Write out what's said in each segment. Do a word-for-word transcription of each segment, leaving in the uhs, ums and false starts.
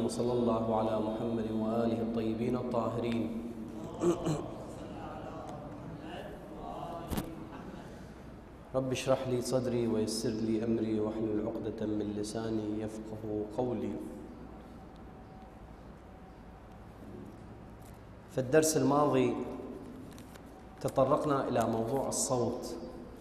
وصلى الله على محمد وآله الطيبين الطاهرين. رب اشرح لي صدري ويسر لي أمري واحلل عقدة من لساني يفقه قولي. في الدرس الماضي تطرقنا إلى موضوع الصوت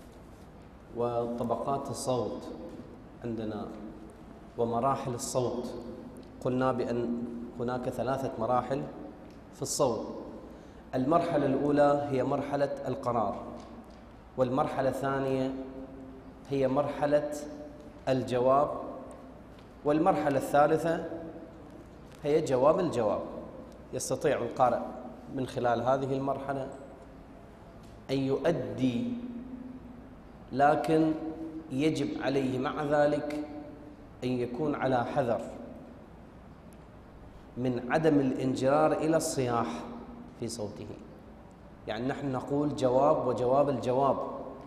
وطبقات الصوت عندنا ومراحل الصوت. قلنا بأن هناك ثلاثة مراحل في الصوت. المرحلة الأولى هي مرحلة القرار، والمرحلة الثانية هي مرحلة الجواب، والمرحلة الثالثة هي جواب الجواب. يستطيع القارئ من خلال هذه المرحلة أن يؤدي، لكن يجب عليه مع ذلك أن يكون على حذر من عدم الانجرار إلى الصياح في صوته. يعني نحن نقول جواب وجواب الجواب.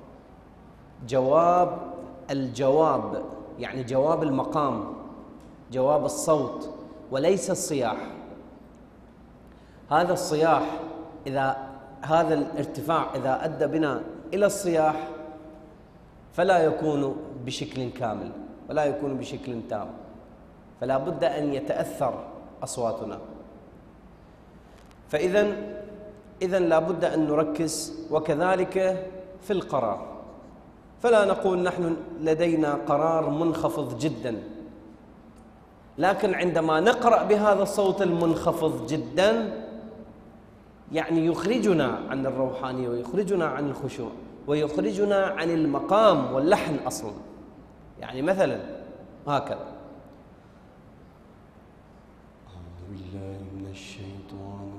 جواب الجواب يعني جواب المقام، جواب الصوت، وليس الصياح. هذا الصياح إذا هذا الارتفاع إذا أدى بنا إلى الصياح فلا يكون بشكل كامل ولا يكون بشكل تام، فلا بد أن يتأثر أصواتنا. فإذا إذا لا بد أن نركز. وكذلك في القرار، فلا نقول نحن لدينا قرار منخفض جدا، لكن عندما نقرأ بهذا الصوت المنخفض جدا يعني يخرجنا عن الروحانية ويخرجنا عن الخشوع ويخرجنا عن المقام واللحن أصلا. يعني مثلا هكذا: أعوذ بالله من الشيطان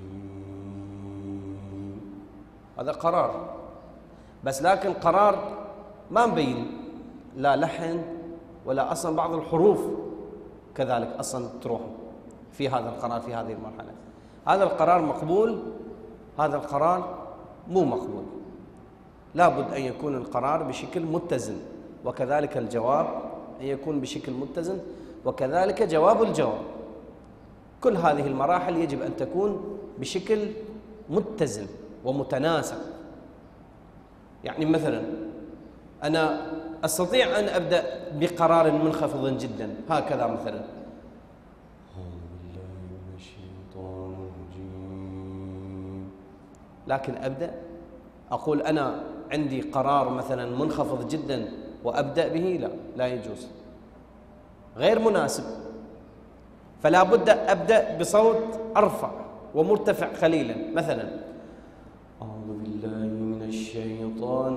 الرجيم. هذا قرار، بس لكن قرار ما مبين لا لحن ولا أصلا بعض الحروف كذلك أصلا تروح في هذا القرار في هذه المرحلة. هذا القرار مقبول، هذا القرار مو مقبول. لابد أن يكون القرار بشكل متزن، وكذلك الجواب أن يكون بشكل متزن، وكذلك جواب الجواب. كل هذه المراحل يجب أن تكون بشكل متزن ومتناسق. يعني مثلا أنا أستطيع أن أبدأ بقرار منخفض جدا هكذا مثلا: أعوذ بالله من الشيطان الرجيم. لكن أبدأ أقول أنا عندي قرار مثلا منخفض جدا وأبدأ به؟ لا، لا يجوز، غير مناسب. فلا بد أبدأ بصوت أرفع ومرتفع قليلا، مثلا: أعوذ بالله من الشيطان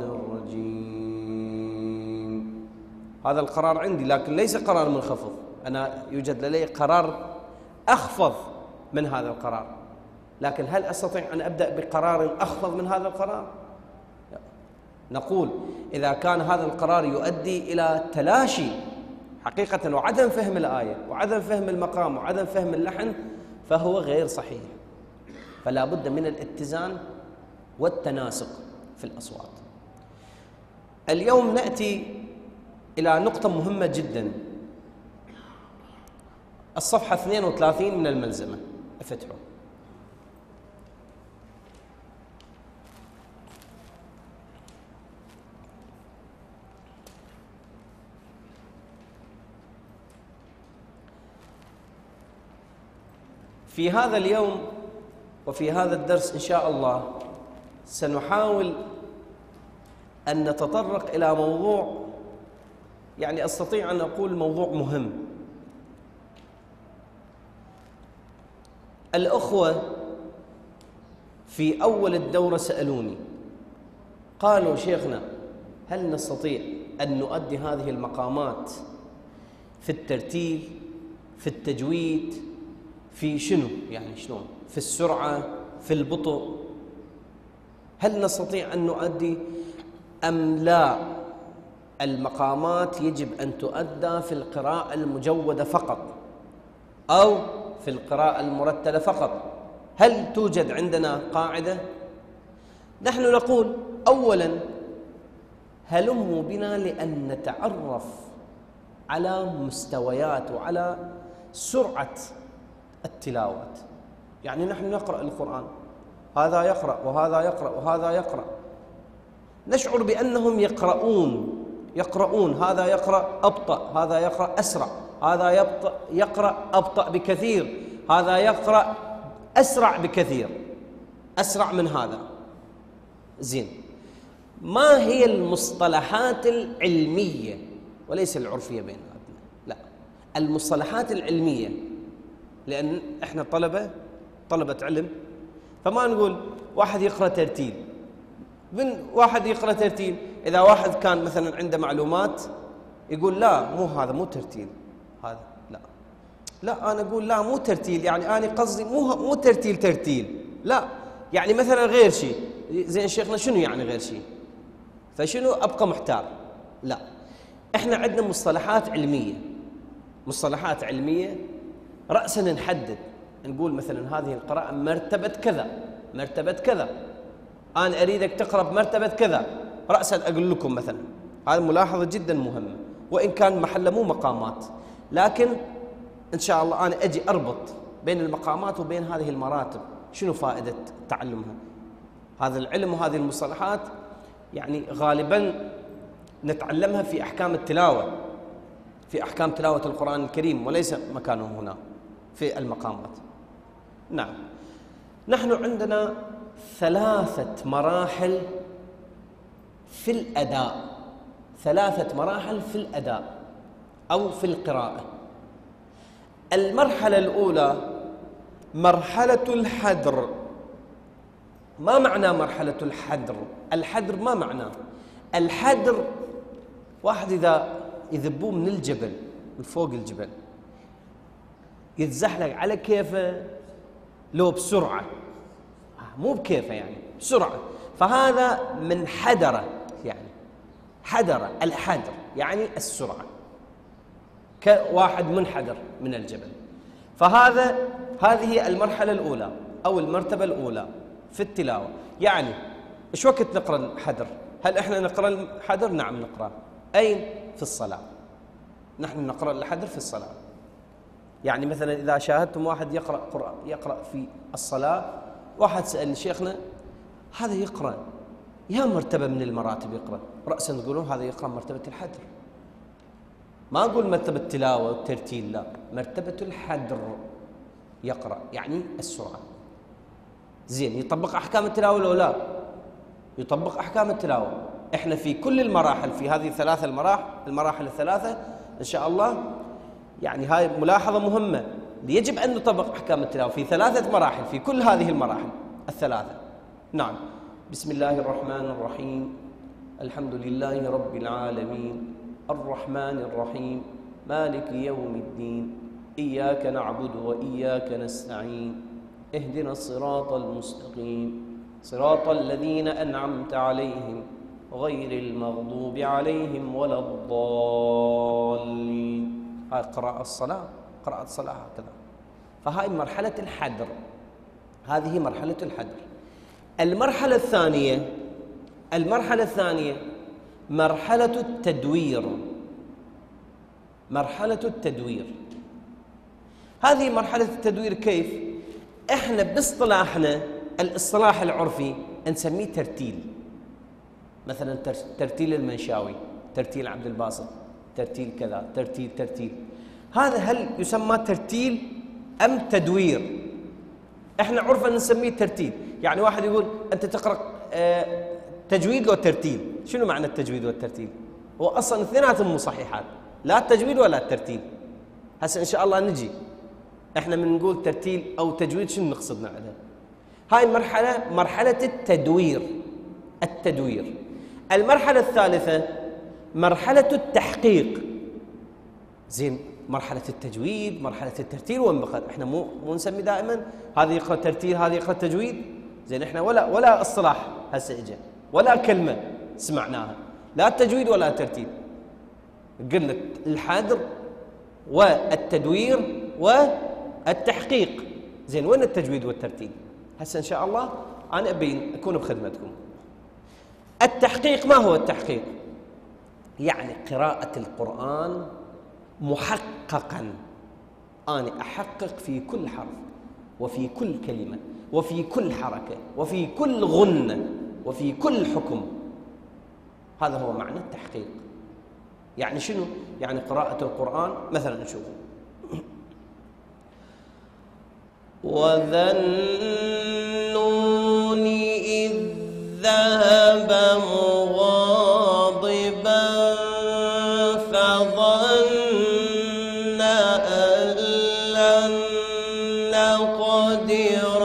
الرجيم. هذا القرار عندي، لكن ليس قرار منخفض. أنا يوجد لدي قرار أخفض من هذا القرار، لكن هل أستطيع أن أبدأ بقرار أخفض من هذا القرار؟ لا. نقول إذا كان هذا القرار يؤدي إلى تلاشي حقيقة وعدم فهم الآية وعدم فهم المقام وعدم فهم اللحن فهو غير صحيح. فلا بد من الاتزان والتناسق في الأصوات. اليوم نأتي إلى نقطة مهمة جدا. الصفحة اثنين وثلاثين من الملزمة، افتحوا. في هذا اليوم وفي هذا الدرس إن شاء الله سنحاول أن نتطرق إلى موضوع، يعني أستطيع أن أقول موضوع مهم. الأخوة في أول الدورة سألوني، قالوا: شيخنا، هل نستطيع أن نؤدي هذه المقامات في الترتيل، في التجويد، في شنو؟ يعني شلون؟ في السرعة، في البطء، هل نستطيع أن نؤدي أم لا؟ المقامات يجب أن تؤدى في القراءة المجودة فقط أو في القراءة المرتلة فقط. هل توجد عندنا قاعدة؟ نحن نقول أولاً هلموا بنا لأن نتعرف على مستويات وعلى سرعة التلاوة. يعني نحن نقرأ القرآن، هذا يقرأ وهذا يقرأ وهذا يقرأ، نشعر بأنهم يقرؤون يقرؤون هذا يقرأ أبطأ، هذا يقرأ أسرع، هذا يبطأ يقرأ أبطأ بكثير، هذا يقرأ أسرع بكثير، أسرع من هذا. زين، ما هي المصطلحات العلمية وليس العرفية بيننا؟ لا، المصطلحات العلمية، لأن إحنا طلبة طلبة علم، فما نقول واحد يقرأ ترتيل. من واحد يقرأ ترتيل، إذا واحد كان مثلا عنده معلومات يقول لا مو هذا مو ترتيل، هذا لا لا أنا أقول لا مو ترتيل، يعني أنا قصدي مو مو ترتيل ترتيل، لا يعني مثلا غير شيء. زين شيخنا شنو يعني غير شيء؟ فشنو أبقى محتار؟ لا، إحنا عندنا مصطلحات علمية، مصطلحات علمية رأسا نحدد، نقول مثلا هذه القراءة مرتبة كذا مرتبة كذا، أنا أريدك تقرأ بمرتبة كذا، رأسا أقول لكم مثلا. هذه ملاحظة جدا مهمة، وإن كان محله مو مقامات، لكن إن شاء الله أنا أجي أربط بين المقامات وبين هذه المراتب. شنو فائدة تعلمها؟ هذا العلم وهذه المصطلحات يعني غالبا نتعلمها في أحكام التلاوة، في أحكام تلاوة القرآن الكريم، وليس مكانه هنا في المقامات. نعم، نحن عندنا ثلاثة مراحل في الأداء، ثلاثة مراحل في الأداء أو في القراءة. المرحلة الأولى مرحلة الحدر. ما معنى مرحلة الحدر؟ الحدر ما معناه؟ الحدر واحد إذا يذبوه من الجبل، من فوق الجبل، يتزحلق على كيفه لو بسرعة، مو بكيفه يعني بسرعة، فهذا من حدرة، يعني حدرة، الحدر يعني السرعة، كواحد منحدر من الجبل. فهذا هذه المرحلة الأولى أو المرتبة الأولى في التلاوة. يعني إيش وقت نقرأ الحدر؟ هل إحنا نقرأ الحدر؟ نعم نقرأ. أين؟ في الصلاة. نحن نقرأ الحدر في الصلاة. يعني مثلا إذا شاهدتم واحد يقرأ قرآن يقرأ في الصلاة، واحد سألني شيخنا هذا يقرأ يا مرتبة من المراتب يقرأ، رأسا تقولون هذا يقرأ مرتبة الحدر. ما أقول مرتبة التلاوة والترتيل، لا، مرتبة الحدر يقرأ يعني السرعة. زين، يطبق أحكام التلاوة لو لا؟ يطبق أحكام التلاوة. إحنا في كل المراحل، في هذه الثلاثة المراحل المراحل الثلاثة إن شاء الله، يعني هاي ملاحظة مهمة، يجب أن نطبق أحكام التلاوة في ثلاثة مراحل، في كل هذه المراحل الثلاثة. نعم. بسم الله الرحمن الرحيم، الحمد لله رب العالمين، الرحمن الرحيم، مالك يوم الدين، إياك نعبد وإياك نستعين، اهدنا الصراط المستقيم، صراط الذين أنعمت عليهم غير المغضوب عليهم ولا الضالين. هاي قراءة الصلاة، قراءة الصلاة هكذا. فهاي مرحلة الحدر، هذه مرحلة الحدر. المرحلة الثانية المرحلة الثانية مرحلة التدوير. مرحلة التدوير هذه مرحلة التدوير كيف؟ احنا باصطلاحنا الاصطلاح العرفي نسميه ترتيل. مثلا ترتيل المنشاوي، ترتيل عبد الباسط، ترتيل كذا، ترتيل ترتيل. هذا هل يسمى ترتيل أم تدوير؟ احنا عرفا نسميه ترتيل. يعني واحد يقول أنت تقرأ اه تجويد وترتيل. شنو معنى التجويد والترتيل؟ هو أصلا اثنيناتهم مو صحيحات، لا التجويد ولا الترتيل. هسه إن شاء الله نجي احنا من نقول ترتيل أو تجويد شنو نقصد نعملها. هاي المرحلة مرحلة التدوير. التدوير. المرحلة الثالثة مرحلة التحقيق. زين، مرحلة التجويد، مرحلة الترتيل، وين بقى؟ احنا مو مو نسمي دائما هذا يقرأ ترتيل هذا يقرأ تجويد. زين، احنا ولا ولا اصطلاح هسه اجى ولا كلمة سمعناها، لا التجويد ولا الترتيل. قلنا الحدر والتدوير والتحقيق. زين، وين التجويد والترتيل؟ هسه ان شاء الله انا ابين اكون بخدمتكم. التحقيق، ما هو التحقيق؟ يعني قراءة القرآن محققا، أنا أحقق في كل حرف وفي كل كلمة وفي كل حركة وفي كل غنة وفي كل حكم. هذا هو معنى التحقيق. يعني شنو؟ يعني قراءة القرآن مثلا نشوف وذا النون إذ ذهب مغاضبا فظن أن لن نقدر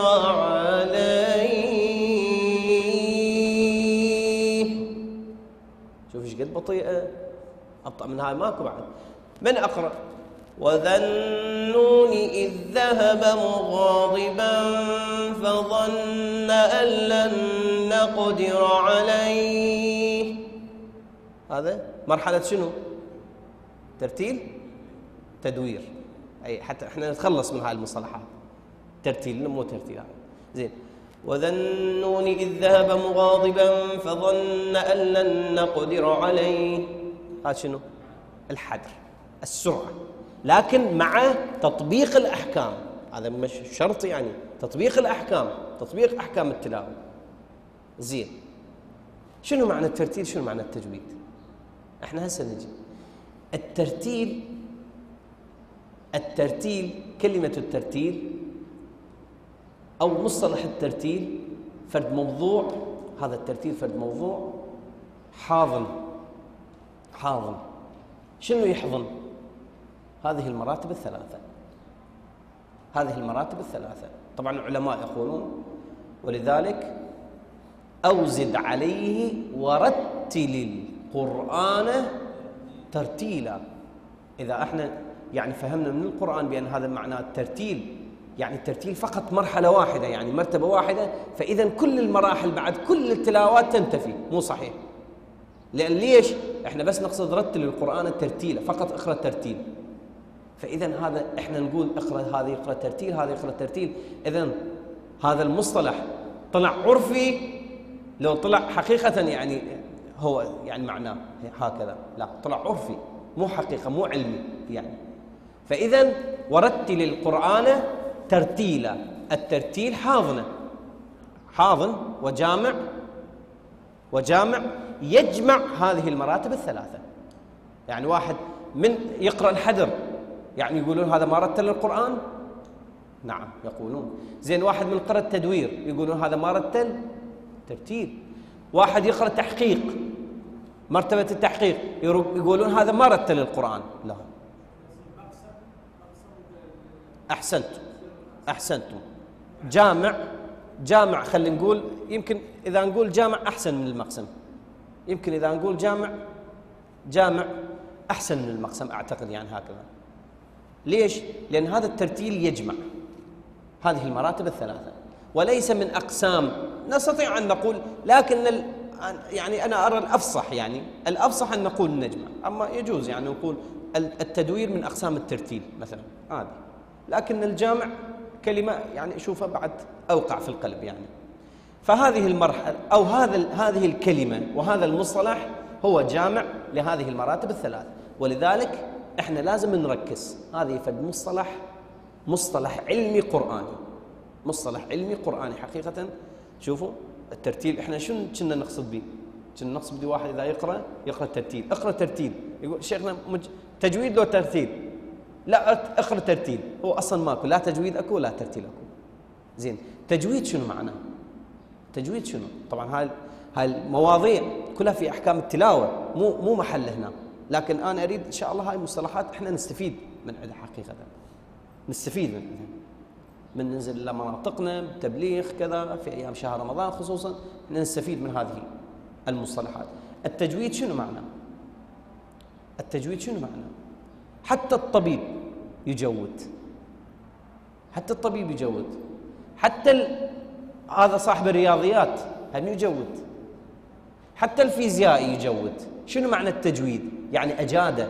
عليه. شوف ايش قد بطيئة، أبطأ من هاي ماكو بعد. من أقرأ؟ وذا النون إذ ذهب مغاضبا فظن أن لن نقدر عليه. هذا مرحلة شنو؟ ترتيل، تدوير. أي حتى احنا نتخلص من هاي المصطلحات. ترتيل مو ترتيل هذا. زين. وذا النون إذ ذهب مغاضبا فظن أن لن نقدر عليه. هذا شنو؟ الحدر، السرعة، لكن مع تطبيق الأحكام. هذا مش شرط، يعني تطبيق الأحكام، تطبيق أحكام التلاوة. زين. شنو معنى الترتيل؟ شنو معنى التجويد؟ احنا هسه نجي الترتيل. الترتيل، كلمة الترتيل أو مصطلح الترتيل فرد موضوع. هذا الترتيل فرد موضوع حاضن. حاضن شنو يحضن؟ هذه المراتب الثلاثة. هذه المراتب الثلاثة. طبعا العلماء يقولون ولذلك أوزد عليه ورتل القرآن ترتيلا. إذا احنا يعني فهمنا من القرآن بأن هذا معناه الترتيل، يعني الترتيل فقط مرحلة واحدة، يعني مرتبة واحدة، فإذا كل المراحل بعد كل التلاوات تنتفي. مو صحيح. لأن ليش؟ احنا بس نقصد رتل القرآن الترتيل، فقط اقرأ الترتيل. فإذا هذا احنا نقول اقرأ هذا يقرأ ترتيل، هذا يقرأ ترتيل. إذا هذا المصطلح طلع عرفي، لو طلع حقيقة يعني هو يعني معناه هكذا، لا طلع عرفي مو حقيقة، مو علمي يعني. فإذا ورتل القرآن ترتيلا. الترتيل حاضنة، حاضن وجامع، وجامع يجمع هذه المراتب الثلاثة. يعني واحد من يقرأ الحدر يعني يقولون هذا ما رتل القرآن؟ نعم يقولون. زين واحد من قرأ التدوير يقولون هذا ما رتل ترتيل. واحد يقرأ تحقيق، مرتبة التحقيق، يقولون هذا ما رتل القرآن. لا. أحسنتم أحسنتم. جامع، جامع خلينا نقول، يمكن إذا نقول جامع أحسن من المقسم. يمكن إذا نقول جامع، جامع أحسن من المقسم أعتقد، يعني هكذا. ليش؟ لأن هذا الترتيل يجمع هذه المراتب الثلاثة وليس من أقسام. نستطيع أن نقول، لكن ال... يعني أنا أرى الأفصح، يعني الأفصح أن نقول نجمع. أما يجوز يعني نقول التدوير من أقسام الترتيل مثلا عادي، لكن الجامع كلمة يعني أشوفها بعد أوقع في القلب يعني. فهذه المرحلة أو هذا هذه الكلمة وهذا المصطلح هو جامع لهذه المراتب الثلاث. ولذلك احنا لازم نركز. هذه فد مصطلح، مصطلح علمي قرآني، مصطلح علمي قرآني حقيقة. شوفوا الترتيل احنا شنو كنا نقصد به؟ كنا نقصد به واحد إذا يقرأ يقرأ الترتيل، اقرأ ترتيل، يقول شيخنا مج... تجويد لو ترتيل؟ لا اقرأ ترتيل. هو أصلا ماكو لا تجويد أكو لا ترتيل أكو. زين تجويد شنو معناه؟ تجويد شنو؟ طبعا هاي هاي المواضيع كلها في أحكام التلاوة، مو مو محل هنا، لكن أنا أريد إن شاء الله هاي المصطلحات إحنا نستفيد من عندها حقيقة، نستفيد من عندها. من ننزل لمناطقنا بتبليغ كذا في أيام شهر رمضان خصوصا، إحنا نستفيد من هذه المصطلحات. التجويد شنو معناه؟ التجويد شنو معناه؟ حتى الطبيب يجود، حتى الطبيب يجود، حتى ال... هذا صاحب الرياضيات هم يجود، حتى الفيزيائي يجود. شنو معنى التجويد؟ يعني أجاد،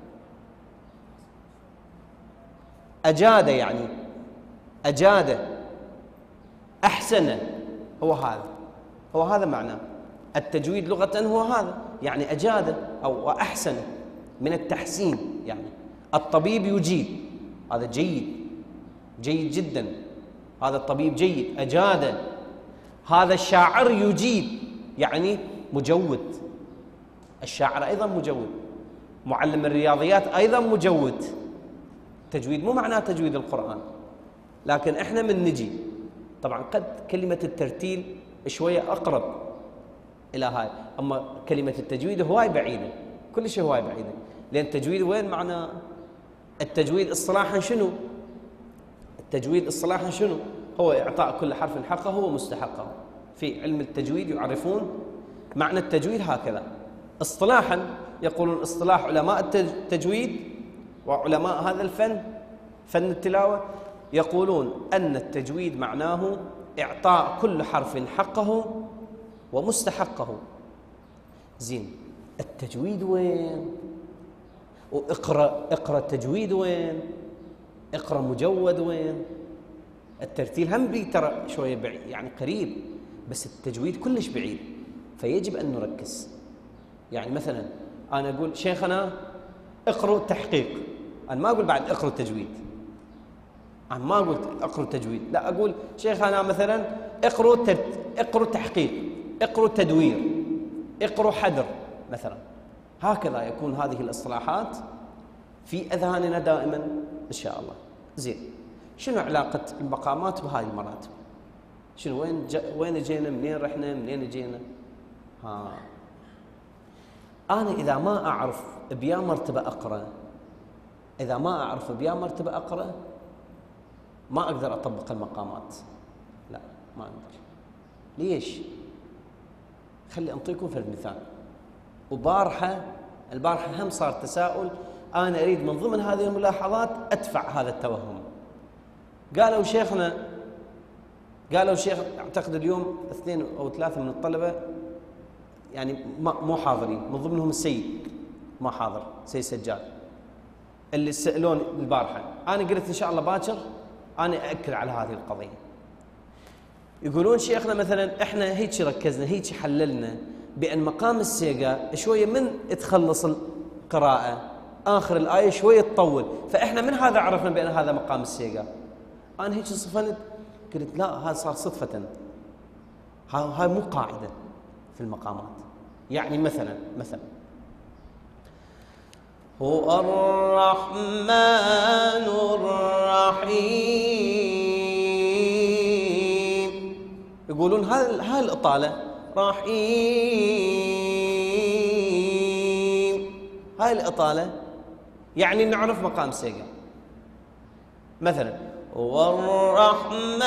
أجاد يعني أجاد، أحسن، هو هذا هو هذا معناه التجويد لغة، هو هذا يعني أجاد أو أحسن من التحسين. يعني الطبيب يجيد، هذا جيد، جيد جدا، هذا الطبيب جيد أجاد، هذا الشاعر يجيد يعني مجود، الشاعر أيضا مجود، معلم الرياضيات أيضا مجود. تجويد مو معناه تجويد القرآن، لكن إحنا من نجي طبعا قد كلمة الترتيل شوية أقرب إلى هاي، أما كلمة التجويد هواي بعيدة، كل شيء هواي بعيدة، لأن التجويد وين معناه؟ التجويد اصطلاحا شنو؟ التجويد اصطلاحا شنو؟ هو إعطاء كل حرف حقه ومستحقه. في علم التجويد يعرفون معنى التجويد هكذا. اصطلاحا يقولون اصطلاح علماء التجويد وعلماء هذا الفن، فن التلاوة، يقولون أن التجويد معناه إعطاء كل حرف حقه ومستحقه. زين، التجويد وين؟ واقرأ اقرأ التجويد وين؟ اقرأ مجود وين؟ الترتيل هم بي ترى شوية بعيد يعني قريب، بس التجويد كلش بعيد، فيجب أن نركز. يعني مثلا أنا أقول شيخنا اقرأوا التحقيق، أنا ما أقول بعد اقرأوا التجويد، أنا ما أقول اقرأوا التجويد، لا أقول شيخنا مثلا اقرأوا الترت... اقرأوا التحقيق، اقرأوا التدوير، اقرأوا حدر مثلا. هكذا يكون هذه الاصطلاحات في أذهاننا دائما إن شاء الله. زين، شنو علاقة المقامات بهاي المراتب؟ شنو وين ج... وين جينا؟ منين رحنا؟ منين جينا؟ ها، أنا إذا ما أعرف بيا مرتبة أقرأ، إذا ما أعرف بيا مرتبة أقرأ ما أقدر أطبق المقامات، لا ما أقدر. ليش؟ خلي أنطيكم في المثال. وبارحة البارحة هم صار تساؤل، أنا أريد من ضمن هذه الملاحظات أدفع هذا التوهم. قالوا شيخنا، قالوا شيخ أعتقد اليوم اثنين أو ثلاثة من الطلبة يعني مو حاضرين، من ضمنهم السيد ما حاضر، سيد سجاد، اللي سألون البارحة. أنا قلت إن شاء الله باكر أنا أأكد على هذه القضية. يقولون شيخنا مثلا إحنا هيك ركزنا، هيك حللنا بأن مقام السيقا شوية من تخلص القراءة آخر الآية شوية تطول، فإحنا من هذا عرفنا بأن هذا مقام السيقا. أنا هيك صفنت قلت لا، هذا صار صدفة، هاي مو قاعدة في المقامات. يعني مثلا مثلا هو الرحمن الرحيم، يقولون هاي هاي الإطالة رحيم، هاي الإطالة يعني نعرف مقام سيقا. مثلا هو الرحمن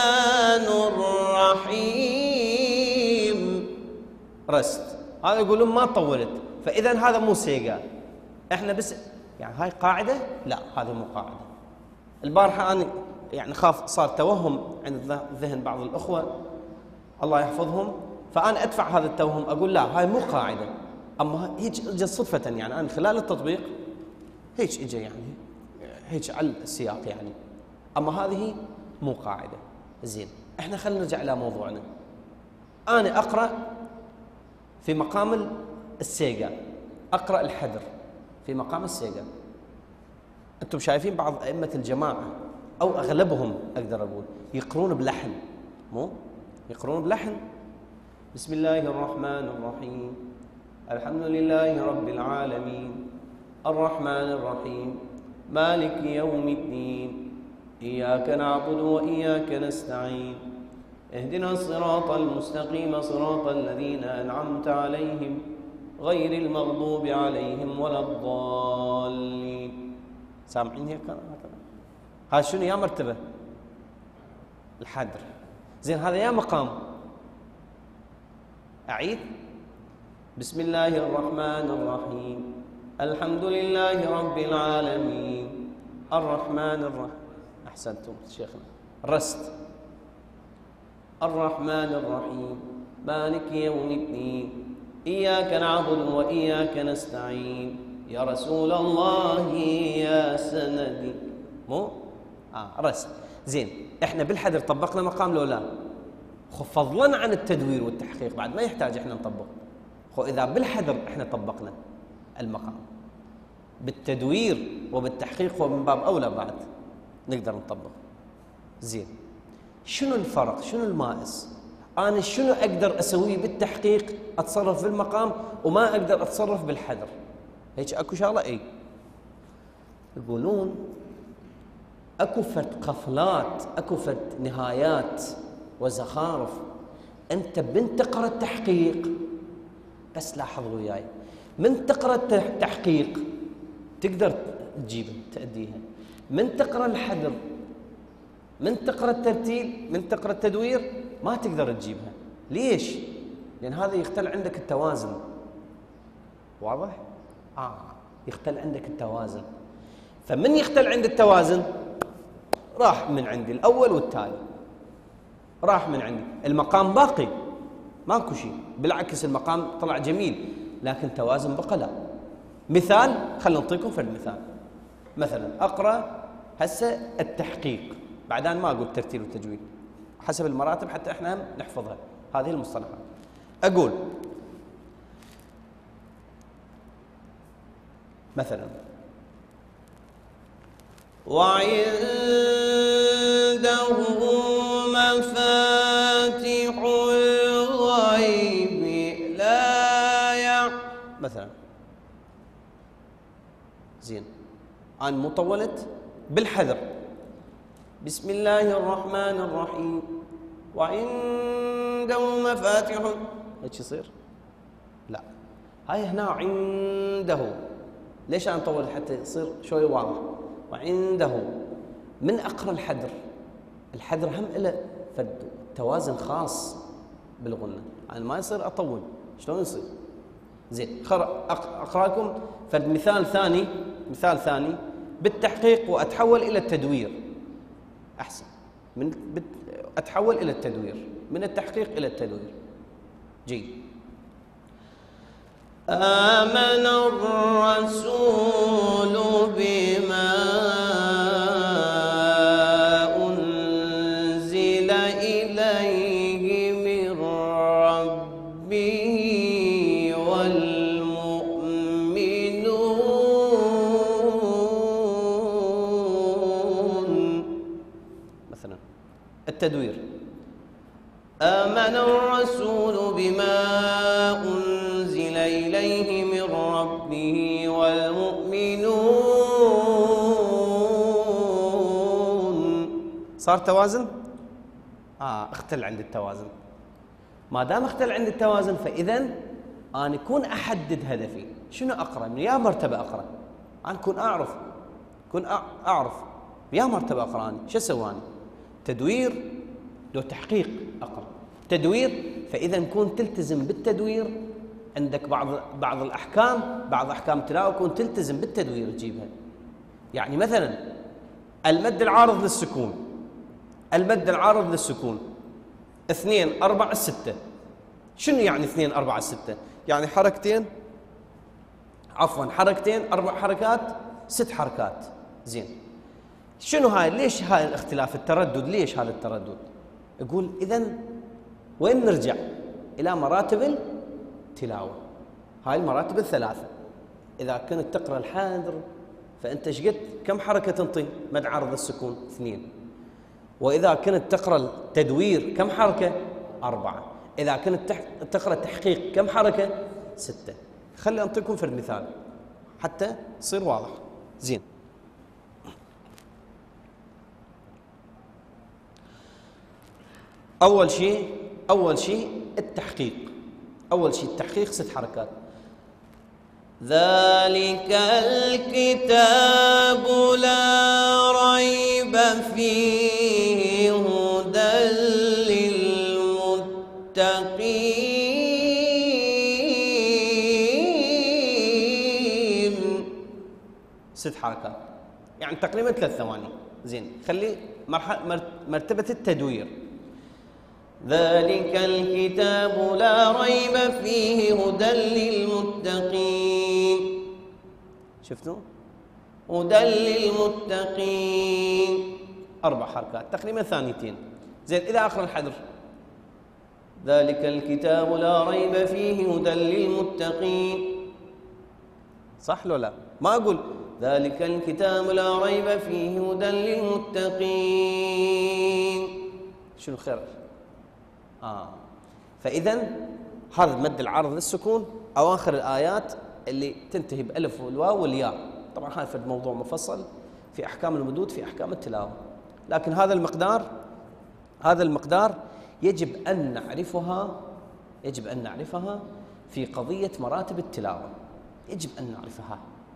الرحيم رست، هذا يقولون ما طولت، فإذا هذا مو سيقا. احنا بس يعني هاي قاعدة؟ لا، هذه مو قاعدة. البارحة أنا يعني خاف صار توهم عند ذهن بعض الأخوة الله يحفظهم، فأنا أدفع هذا التوهم، أقول لا هاي مو قاعدة، أما هيك إجت صدفة، يعني أنا خلال التطبيق هيك إجا يعني هيك على السياق يعني، أما هذه مو قاعدة. زين، إحنا خلينا نرجع إلى موضوعنا. أنا أقرأ في مقام السيقا، أقرأ الحدر في مقام السيقا. أنتم شايفين بعض أئمة الجماعة أو أغلبهم أقدر أقول يقرون بلحن، مو يقرون بلحن. بسم الله الرحمن الرحيم، الحمد لله رب العالمين، الرحمن الرحيم، مالك يوم الدين، إياك نعبد وإياك نستعين، اهدنا الصراط المستقيم صراط الذين أنعمت عليهم غير المغضوب عليهم ولا الضالين. سامعين هيك؟ هذا شنو يا مرتبة؟ الحدر. زين، هذا يا مقام. أعيد: بسم الله الرحمن الرحيم، الحمد لله رب العالمين، الرحمن الرحيم. أحسنتم شيخنا. رست: الرحمن الرحيم، مالك يوم الدين، إياك نعبد وإياك نستعين، يا رسول الله يا سندي. مو آه رست. زين، إحنا بالحدر طبقنا مقام لو لا؟ خو فضلا عن التدوير والتحقيق بعد ما يحتاج إحنا نطبق. خو إذا بالحدر إحنا طبقنا المقام، بالتدوير وبالتحقيق هو من باب أولى بعد. نقدر نطبق. زين، شنو الفرق؟ شنو المائز؟ أنا شنو أقدر أسويه بالتحقيق أتصرف بالمقام وما أقدر أتصرف بالحذر؟ هيك أكو شغلة. إي يقولون أكو فد قفلات، أكو فد نهايات وزخارف. أنت من تقرأ التحقيق، بس لاحظوا وياي، من تقرأ التحقيق تقدر تجيبها تأديها، من تقرأ الحذر، من تقرأ الترتيل، من تقرأ التدوير، ما تقدر تجيبها. ليش؟ لأن هذا يختل عندك التوازن. واضح؟ آه يختل عندك التوازن. فمن يختل عند التوازن راح من عندي الأول والتالي، راح من عندي المقام باقي ماكو شيء، بالعكس المقام طلع جميل، لكن توازن بقى لا. مثال، خلينا نعطيكم في المثال. مثلا أقرأ هسه التحقيق، بعدين ما أقول ترتيل وتجويد، حسب المراتب حتى احنا نحفظها هذه المصطلحات. أقول مثلا وعنده مفاتح الغيب لا يعلم مثلا. زين، أنا مطولت بالحذر، بسم الله الرحمن الرحيم، وعنده مفاتح. هيك يصير؟ لا، هاي هنا عنده. ليش أنا أطول حتى يصير شوي واضح؟ وعنده. من أقرأ الحذر، الحذر هم له فد توازن خاص بالغنة، يعني ما يصير أطول. شلون يصير؟ زين، أقرأ لكم فد مثال ثاني، مثال ثاني بالتحقيق وأتحول إلى التدوير أحسن. من أتحول إلى التدوير، من التحقيق إلى التدوير. جيد. آمن الرسول بما أنزل إليه من ربه والمؤمنون. مثلا التدوير، آمن الرسول بما أنزل إليه من ربه والمؤمنون. صار توازن؟ آه اختل عند التوازن. ما دام اختل عند التوازن فإذا أنا أكون أحدد هدفي، شنو أقرأ؟ من يا مرتبة أقرأ؟ أنا أكون أعرف، أكون أعرف يا مرتبة أقرأ. أنا شو أسوي؟ أنا تدوير لو تحقيق أقرأ تدوير، فإذا نكون تلتزم بالتدوير. عندك بعض بعض الأحكام، بعض أحكام التلاوة كون تلتزم بالتدوير تجيبها. يعني مثلا المد العارض للسكون، المد العارض للسكون اثنين أربعة ستة. شنو يعني اثنين أربعة ستة؟ يعني حركتين، عفوا حركتين، أربع حركات، ست حركات. زين، شنو هاي؟ ليش هاي الاختلاف؟ التردد. ليش هذا التردد؟ يقول إذن وين نرجع؟ إلى مراتب التلاوة. هاي المراتب الثلاثة. إذا كنت تقرأ الحذر فأنت شقد كم حركة تنطي؟ مد عارض السكون اثنين. وإذا كنت تقرأ التدوير كم حركة؟ أربعة. إذا كنت تقرأ التحقيق كم حركة؟ ستة. خلي أنطيكم في المثال حتى يصير واضح. زين، أول شيء أول شيء التحقيق. أول شيء التحقيق ست حركات. ذلك الكتاب لا ريب فيه هدى للمتقين. ست حركات، يعني تقريبا ثلاث ثواني. زين، خلي مرحلة مرتبة التدوير. ذلك الكتاب لا ريب فيه هدى للمتقين. شفتوا؟ هدى للمتقين. أربع حركات تقريبا ثانيتين. زين، إذا آخر الحذر ذلك الكتاب لا ريب فيه هدى للمتقين. صح لو لا؟ ما أقول ذلك الكتاب لا ريب فيه هدى للمتقين. شنو خير؟ آه فإذا هذا مد العارض للسكون أواخر الآيات اللي تنتهي بألف والواو والياء. طبعا هذا فد موضوع مفصل في أحكام المدود في أحكام التلاوة، لكن هذا المقدار هذا المقدار يجب أن نعرفها يجب أن نعرفها في قضية مراتب التلاوة، يجب أن نعرفها.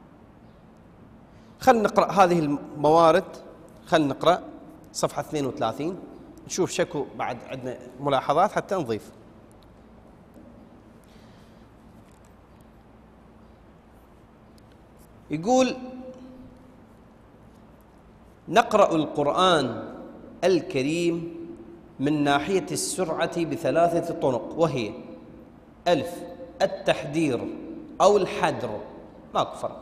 خلنا نقرأ هذه الموارد، خلنا نقرأ صفحة اثنين وثلاثين نشوف شكو بعد عندنا ملاحظات حتى نضيف. يقول نقرأ القرآن الكريم من ناحية السرعة بثلاثة طرق، وهي ألف التحدير أو الحدر، ماكو فرق.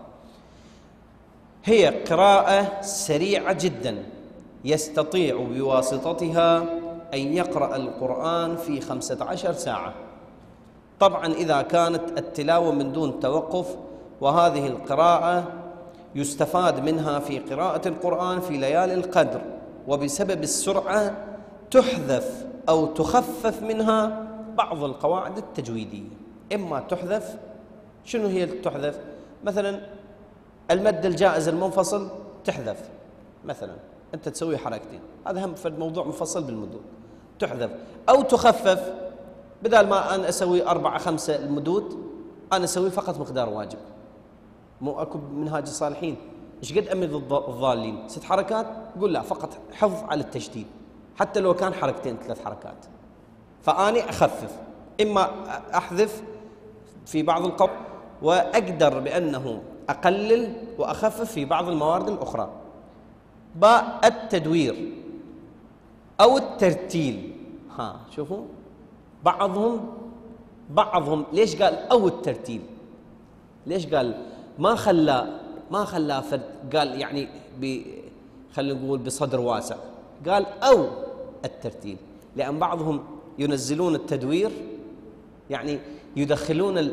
هي قراءة سريعة جدا يستطيع بواسطتها أن يقرأ القرآن في خمسة عشر ساعة، طبعا إذا كانت التلاوة من دون توقف، وهذه القراءة يستفاد منها في قراءة القرآن في ليالي القدر، وبسبب السرعة تحذف أو تخفف منها بعض القواعد التجويدية. إما تحذف، شنو هي تحذف؟ مثلا المد الجائز المنفصل تحذف، مثلا أنت تسوي حركتين، هذا هم فد موضوع مفصل بالمدود، تحذف أو تخفف. بدل ما أنا أسوي أربعة خمسة المدود أنا أسوي فقط مقدار واجب. مو أكو منهاج الصالحين إيش قد أمد الضالين ست حركات، قول لا فقط حفظ على التشديد حتى لو كان حركتين ثلاث حركات. فأني أخفف، إما أحذف في بعض القول، وأقدر بأنه أقلل وأخفف في بعض الموارد الأخرى. باء التدوير أو الترتيل. ها شوفوا بعضهم بعضهم ليش قال أو الترتيل؟ ليش قال ما خلى ما خلى قال يعني خلينا نقول بصدر واسع، قال أو الترتيل، لأن بعضهم ينزلون التدوير، يعني يدخلون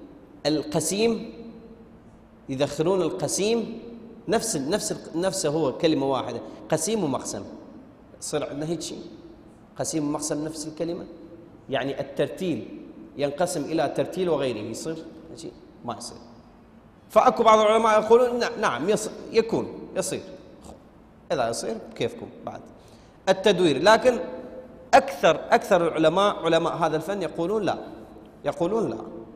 القسيم يدخلون القسيم نفس نفس نفسه هو كلمة واحدة، قسيم ومقسم، يصير عندنا هيك شيء، قسيم ومقسم نفس الكلمة، يعني الترتيل ينقسم إلى ترتيل وغيره، يصير شيء ما يصير. فأكو بعض العلماء يقولون نعم يكون يصير، إذا يصير كيفكم بعد التدوير. لكن أكثر أكثر العلماء علماء هذا الفن يقولون لا يقولون لا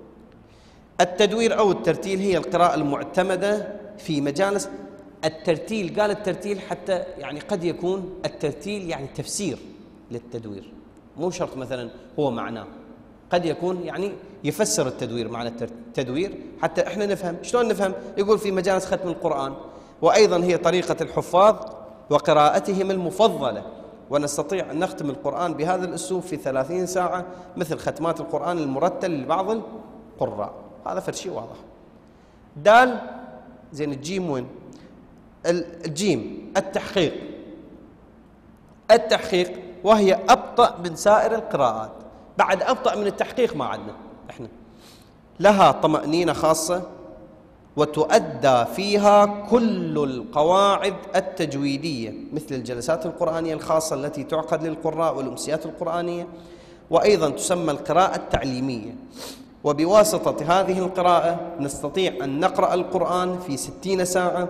التدوير أو الترتيل هي القراءة المعتمدة في مجالس الترتيل. قال الترتيل حتى يعني قد يكون الترتيل يعني تفسير للتدوير، مو شرط مثلا هو معناه، قد يكون يعني يفسر التدوير معنى التدوير حتى احنا نفهم. شلون نفهم؟ يقول في مجالس ختم القرآن، وأيضا هي طريقة الحفاظ وقراءتهم المفضلة، ونستطيع أن نختم القرآن بهذا الأسلوب في ثلاثين ساعة مثل ختمات القرآن المرتل لبعض القراء. هذا فرشي واضح. دال زين الجيم وين؟ الجيم التحقيق التحقيق وهي أبطأ من سائر القراءات، بعد أبطأ من التحقيق ما عندنا إحنا. لها طمأنينة خاصة وتؤدى فيها كل القواعد التجويدية مثل الجلسات القرآنية الخاصة التي تعقد للقراء والأمسيات القرآنية، وأيضا تسمى القراءة التعليمية. وبواسطة هذه القراءة نستطيع أن نقرأ القرآن في ستين ساعة،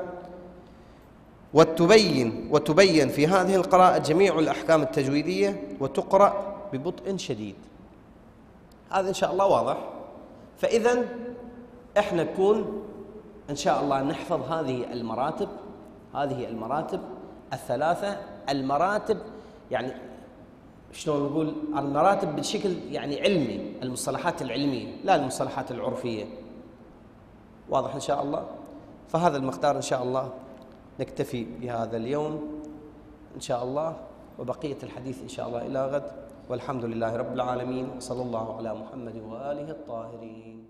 وتبين وتبين في هذه القراءة جميع الأحكام التجويدية، وتقرأ ببطء شديد. هذا إن شاء الله واضح. فإذا إحنا نكون إن شاء الله نحفظ هذه المراتب هذه المراتب الثلاثة. المراتب يعني شلون نقول المراتب بشكل يعني علمي، المصطلحات العلمية لا المصطلحات العرفية. واضح إن شاء الله. فهذا المقدار إن شاء الله نكتفي بهذا اليوم إن شاء الله، وبقية الحديث إن شاء الله إلى غد، والحمد لله رب العالمين، وصلى الله على محمد وآله الطاهرين.